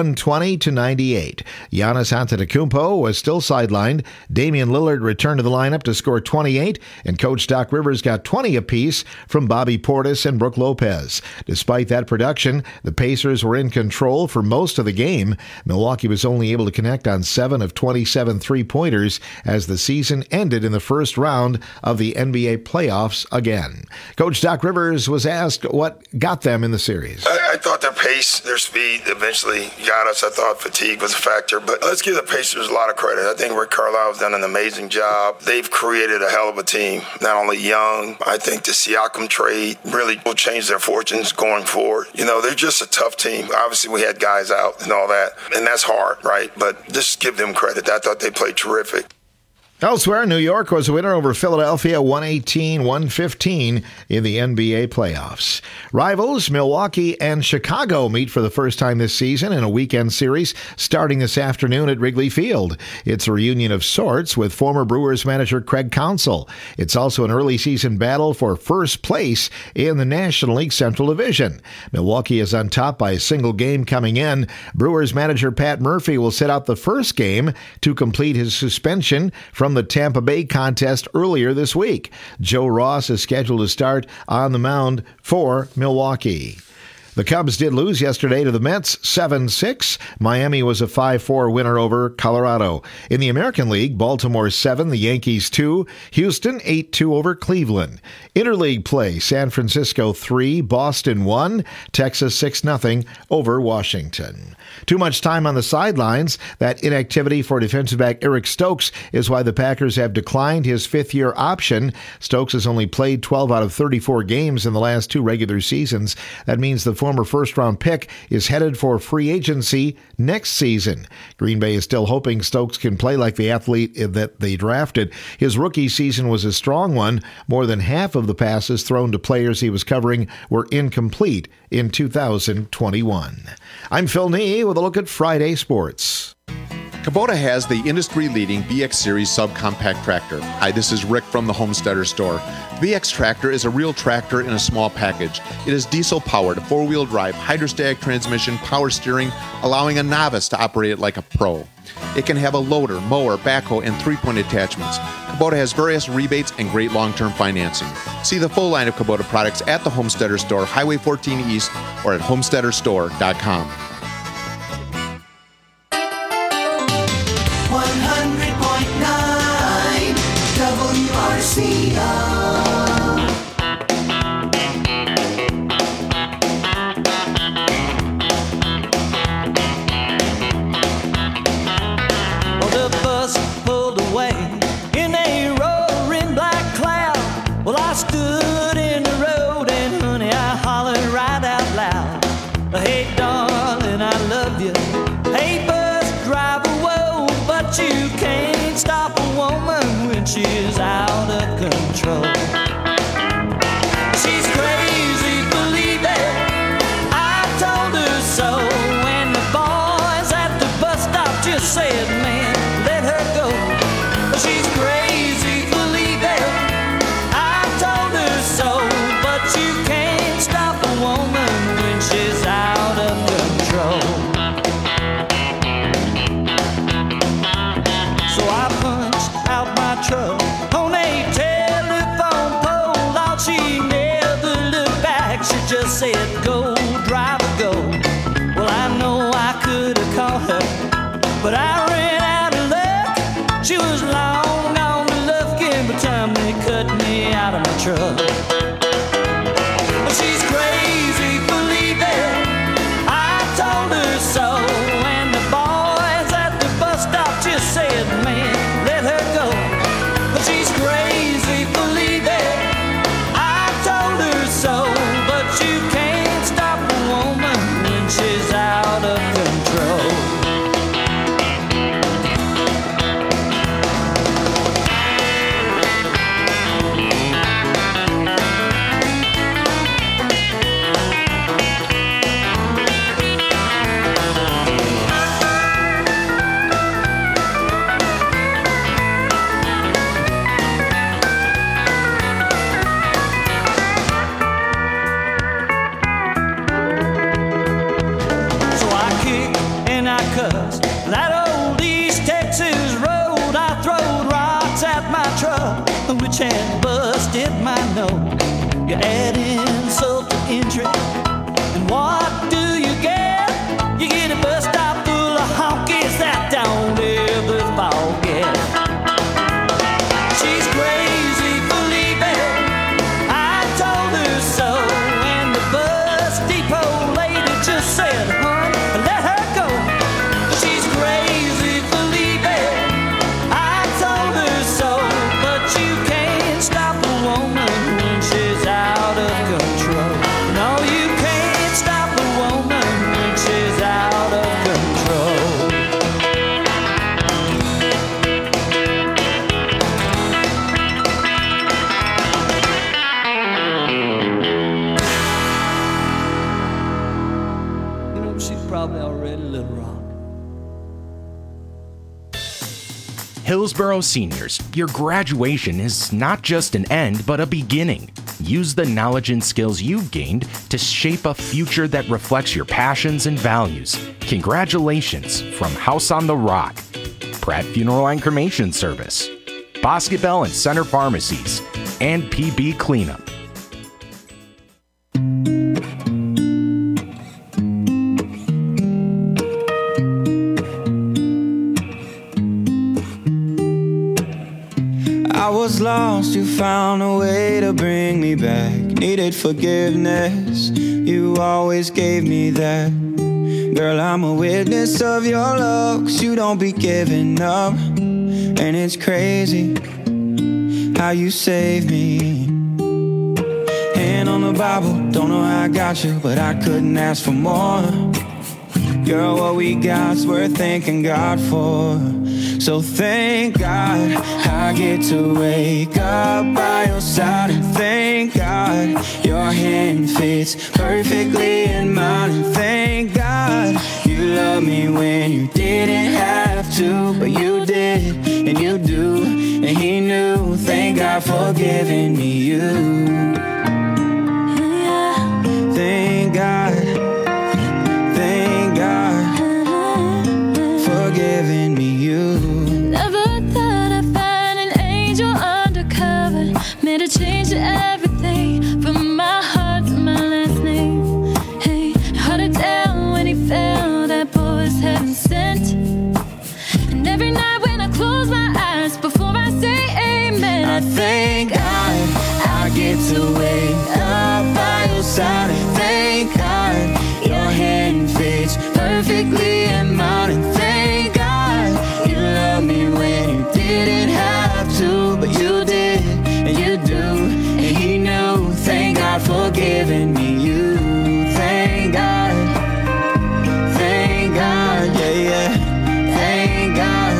120-98. Giannis Antetokounmpo was still sidelined. Damian Lillard returned to the lineup to score 28, and Coach Doc Rivers got 20 apiece from Bobby Portis and Brook Lopez. Despite that production, the Pacers were in control for most of the game. Milwaukee was only able to connect on 7 of 27 three-pointers as the season ended in the first round of the NBA playoffs again. Coach Doc Rivers was asked what got them in the series. I thought their pace, their speed eventually got us. I thought fatigue was a factor, but let's give the Pacers a lot of credit. I think Rick Carlisle's done an amazing job. They've created a hell of a team, not only young. I think the Siakam trade really will change their fortunes going forward. You know, they're just a tough team. Obviously, we had guys out and all that, and that's hard, right? But just give them credit. I thought they played terrific. Elsewhere, New York was a winner over Philadelphia, 118-115 in the NBA playoffs. Rivals Milwaukee and Chicago meet for the first time this season in a weekend series starting this afternoon at Wrigley Field. It's a reunion of sorts with former Brewers manager Craig Counsell. It's also an early season battle for first place in the National League Central Division. Milwaukee is on top by a single game coming in. Brewers manager Pat Murphy will sit out the first game to complete his suspension from the Tampa Bay contest earlier this week. Joe Ross is scheduled to start on the mound for Milwaukee. The Cubs did lose yesterday to the Mets 7-6. Miami was a 5-4 winner over Colorado. In the American League, Baltimore 7, the Yankees 2, Houston 8-2 over Cleveland. Interleague play, San Francisco 3, Boston 1, Texas 6-0 over Washington. Too much time on the sidelines. That inactivity for defensive back Eric Stokes is why the Packers have declined his fifth-year option. Stokes has only played 12 out of 34 games in the last 2 regular seasons. That means the former first-round pick is headed for free agency next season. Green Bay is still hoping Stokes can play like the athlete that they drafted. His rookie season was a strong one. More than half of the passes thrown to players he was covering were incomplete in 2021. I'm Phil Nee with a look at Friday sports. Kubota has the industry-leading VX Series subcompact tractor. Hi, this is Rick from the Homesteader Store. VX tractor is a real tractor in a small package. It is diesel-powered, 4-wheel drive, hydrostatic transmission, power steering, allowing a novice to operate it like a pro. It can have a loader, mower, backhoe, and 3-point attachments. Kubota has various rebates and great long-term financing. See the full line of Kubota products at the Homesteader Store, Highway 14 East, or at homesteaderstore.com. 100.9 WRCO. Well, the bus pulled away in a roaring black cloud. Well, I stood in the road and, honey, I hollered right out loud. Hey, darling, I love you. Hey, bus driver, whoa, but you can't stop a woman when she's out of control. She's crazy, believe it. I told her so. When the boys at the bus stop just said, man, let her go. She's crazy, believe it. I told her so. But you can't stop a woman when she's out of control. So I punched out my truck on a telephone pole. All she never looked back. She just said, go, driver, go. Well, I know I could have called her, but I ran out of luck. She was long on the Lufkin by the time they cut me out of my truck. But she's crazy, believe it. I told her so. And the boys at the bus stop just said, man, let her go. But she's crazy, believe it. I told her so. But you can't stop a woman when she's out of control. So I kicked and I cussed that old East Texas road. I throwed rocks at my truck, which had busted my nose. You add insult to injury, and what do you get? You get a bus stop full of honkies that don't ever forget. She's crazy, believe it. I told her so. And the bus depot lady just said, hon, let her go. She's crazy, believe it. I told her so. But you can't stop a woman when she's out of control. No, you can't stop a woman when she's out of control. You know, she's probably already Little Rock. Hillsborough seniors, your graduation is not just an end, but a beginning. Use the knowledge and skills you've gained to shape a future that reflects your passions and values. Congratulations from House on the Rock, Pratt Funeral and Cremation Service, Bosque Bell and Center Pharmacies, and PB Cleanup. was lost, you found a way to bring me back. Needed forgiveness, you always gave me that. Girl, I'm a witness of your love, 'cause you don't be giving up. And it's crazy how you saved me. Hand on the Bible, don't know how I got you, but I couldn't ask for more. Girl, what we got's worth thanking God for. So thank God I get to wake up by your side. And thank God your hand fits perfectly in mine. And thank God you love me when you didn't have to, but you did, and you do, and he knew. Thank God for giving me you. Thank God, thank God for giving me you. Never thought I'd find an angel undercover. Made a change to everything, from my heart to my last name. Hey, hard to tell when he fell, that boy was heaven sent. And every night when I close my eyes, before I say amen, I thank God I get to wake up by your side. And thank God your hand fits perfectly in mine. And thank God you love me when you didn't have to, but you did, and you do, and he knew. Thank God for giving me you. Thank God, yeah, yeah. Thank God.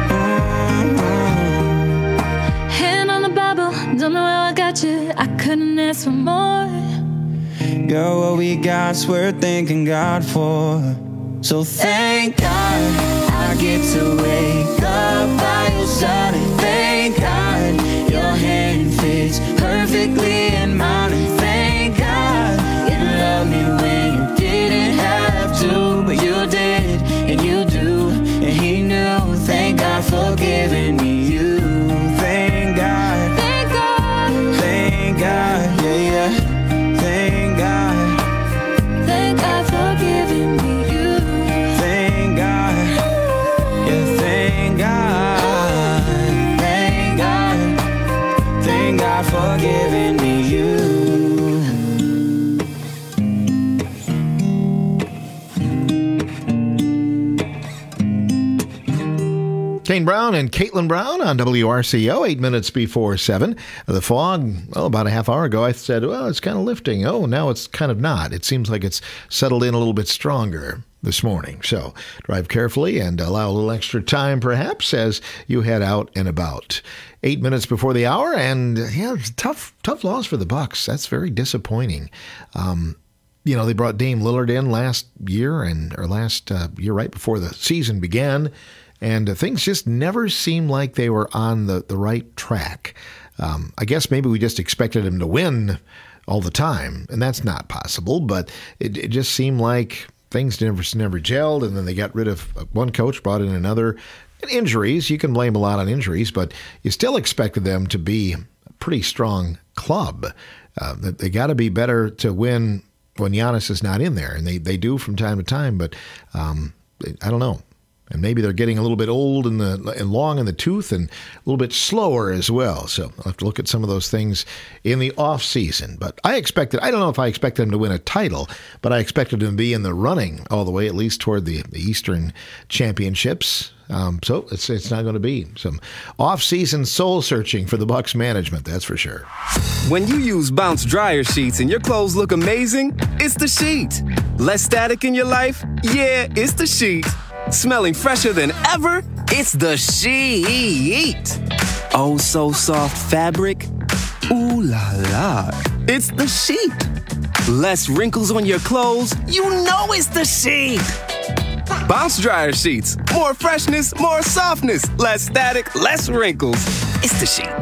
Hand on the Bible, don't know how I got you, I couldn't ask for more. Girl, what we got's worth thanking God for. So thank God I get to wake up by your side. And thank God your hand fits perfectly in mine. And thank God you love me when you didn't have to, but you did, and you do, and he knew. Thank God for giving me you. Thank God, thank God, thank God, yeah, yeah. Thank God, thank God for giving me you. Thank God, yeah, thank God, thank God, thank God for giving me you. Kane Brown and Caitlin Brown on WRCO, 8 minutes before 7. The fog, about a half hour ago, I said, well, it's kind of lifting. Oh, now it's kind of not. It seems like it's settled in a little bit stronger this morning. So drive carefully and allow a little extra time, perhaps, as you head out and about. 8 minutes before the hour, and yeah, it's tough loss for the Bucks. That's very disappointing. They brought Dame Lillard in last year right before the season began. And things just never seemed like they were on the right track. I guess maybe we just expected him to win all the time, and that's not possible. But it just seemed like things never gelled, and then they got rid of one coach, brought in another. And injuries, you can blame a lot on injuries, but you still expected them to be a pretty strong club. They got to be better to win when Giannis is not in there, and they do from time to time. But I don't know. And maybe they're getting a little bit old and long in the tooth and a little bit slower as well. So I'll have to look at some of those things in the off season. But I don't know if I expected them to win a title, but I expected them to be in the running all the way, at least toward the Eastern Championships. So it's not going to be some off-season soul searching for the Bucks management, that's for sure. When you use Bounce dryer sheets and your clothes look amazing, it's the sheet. Less static in your life? Yeah, it's the sheet. Smelling fresher than ever? It's the sheet. Oh, so soft fabric? Ooh la la. It's the sheet. Less wrinkles on your clothes? You know it's the sheet. Bounce dryer sheets. More freshness, more softness. Less static, less wrinkles. It's the sheet.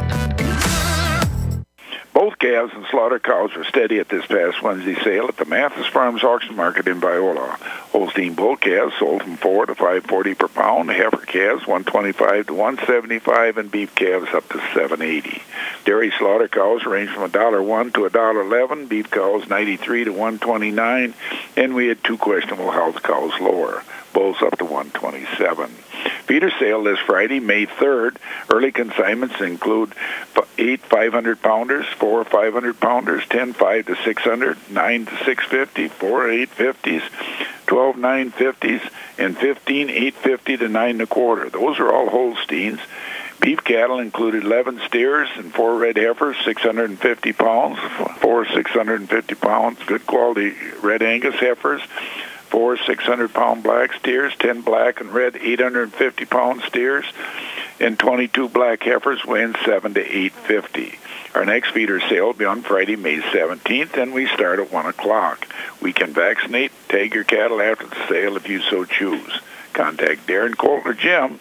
Both calves and slaughter cows were steady at this past Wednesday sale at the Mathis Farms Auction Market in Biola. Holstein bull calves sold from $4 to $5.40 per pound. Heifer calves $125 to $175, and beef calves up to $7.80. Dairy slaughter cows range from $1.01 to $1.11. Beef cows $93 to $129, and we had two questionable health cows lower. Bulls up to $127. Feeder sale this Friday, May 3rd. Early consignments include 8 500-pounders, 4 500-pounders, 10 5 to 600, 9 to 650, 4 850s, 12 950s, and 15 850 to 9 1/4. Those are all Holsteins. Beef cattle included 11 steers and 4 red heifers, 650 pounds, 4 650 pounds, good quality red Angus heifers, 4 600-pound black steers, 10 black and red 850-pound steers, and 22 black heifers weighing 7 to 850. Our next feeder sale will be on Friday, May 17th, and we start at 1 o'clock. We can vaccinate, tag your cattle after the sale if you so choose. Contact Darren, Colt, or Jim,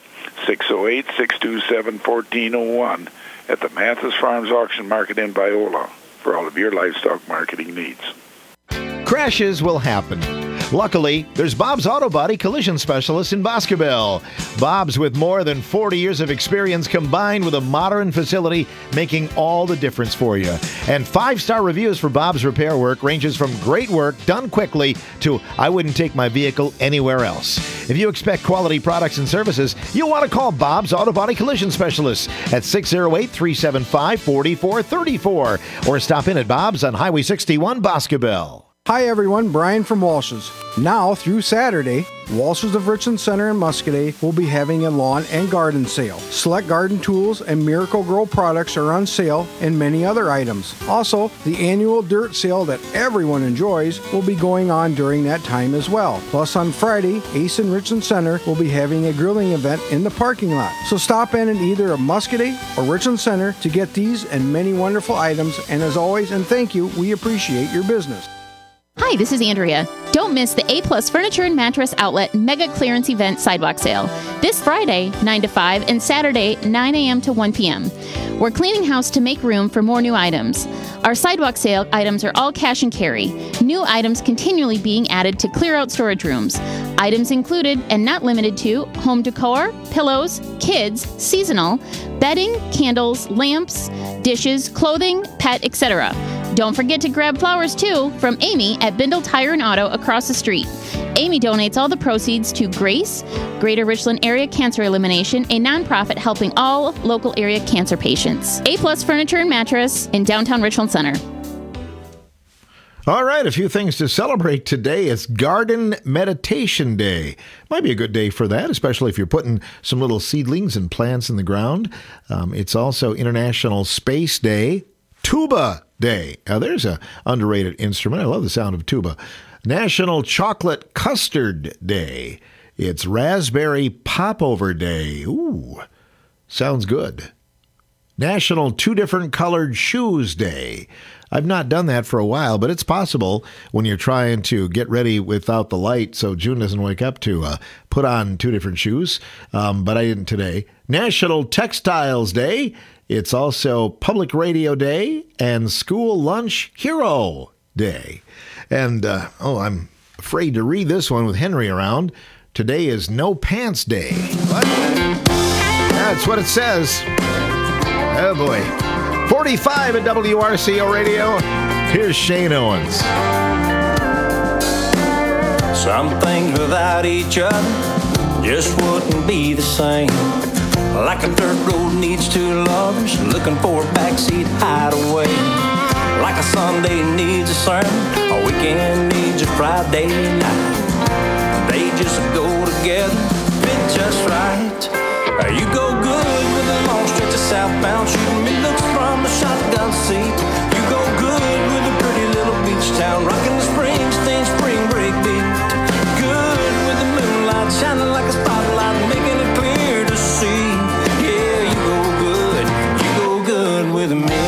608-627-1401 at the Mathis Farms Auction Market in Viola for all of your livestock marketing needs. Crashes will happen. Luckily, there's Bob's Auto Body Collision Specialist in Boscobel. Bob's, with more than 40 years of experience combined with a modern facility, making all the difference for you. And 5-star reviews for Bob's repair work ranges from great work done quickly to I wouldn't take my vehicle anywhere else. If you expect quality products and services, you'll want to call Bob's Auto Body Collision Specialist at 608-375-4434 or stop in at Bob's on Highway 61, Boscobel. Hi everyone, Brian from Walsh's. Now through Saturday, Walsh's of Richland Center in Muscoda will be having a lawn and garden sale. Select garden tools and Miracle-Gro products are on sale and many other items. Also, the annual dirt sale that everyone enjoys will be going on during that time as well. Plus on Friday, Ace in Richland Center will be having a grilling event in the parking lot. So stop in either Muscoda or Richland Center to get these and many wonderful items. And as always, and thank you, we appreciate your business. Hi, this is Andrea. Don't miss the A-Plus Furniture and Mattress Outlet Mega Clearance Event Sidewalk Sale. This Friday, 9 to 5, and Saturday, 9 a.m. to 1 p.m. We're cleaning house to make room for more new items. Our sidewalk sale items are all cash and carry. New items continually being added to clear out storage rooms. Items included, and not limited to, home decor, pillows, kids, seasonal, bedding, candles, lamps, dishes, clothing, pet, etc. Don't forget to grab flowers, too, from Amy at Bindle Tire and Auto across the street. Amy donates all the proceeds to GRACE, Greater Richland Area Cancer Elimination, a nonprofit helping all local area cancer patients. A-Plus Furniture and Mattress in downtown Richland Center. All right, a few things to celebrate today. It's Garden Meditation Day. Might be a good day for that, especially if you're putting some little seedlings and plants in the ground. It's also International Space Day, Tuba Day. Now, there's an underrated instrument. I love the sound of tuba. National Chocolate Custard Day. It's Raspberry Popover Day. Ooh, sounds good. National Two Different Colored Shoes Day. I've not done that for a while, but it's possible when you're trying to get ready without the light so June doesn't wake up to put on two different shoes, but I didn't today. National Textiles Day. It's also Public Radio Day and School Lunch Hero Day. And, I'm afraid to read this one with Henry around. Today is No Pants Day. What? That's what it says. Oh, boy. 45 at WRCO Radio. Here's Shane Owens. Some things without each other just wouldn't be the same. Like a dirt road needs two lovers looking for a backseat hideaway. Like a Sunday needs a sermon, a weekend needs a Friday night. They just go together, fit just right. You go good with a long stretch of southbound shooting me looks from a shotgun seat. You go good with a pretty little beach town rocking the Springsteen spring break beat. Good with the moonlight shining like a spotlight, making it clear to see. Yeah, you go good with me.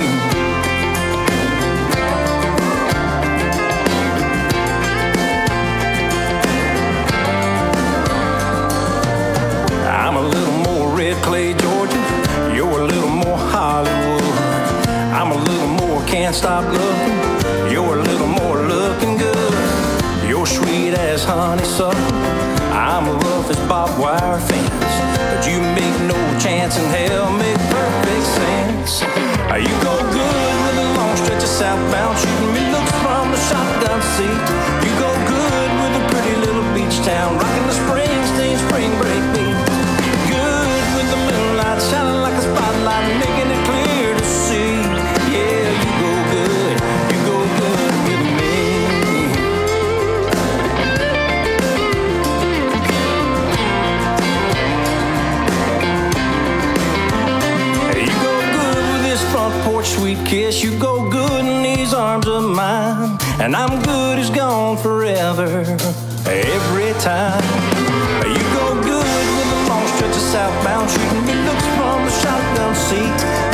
I'm a little more red clay Georgia, you're a little more Hollywood. I'm a little more can't stop looking, you're a little more looking good. You're sweet as honeysuckle, I'm rough as barbed wire fence. But you make no chance in hell, make perfect sense. You go good with a long stretch of southbound shooting me looks from the shotgun seat. You go good with a pretty little beach town rocking the Springsteen spring break beat. arms of mine, and I'm good as gone forever. Every time you go good with a long stretch of southbound, shooting me looks from the shotgun seat.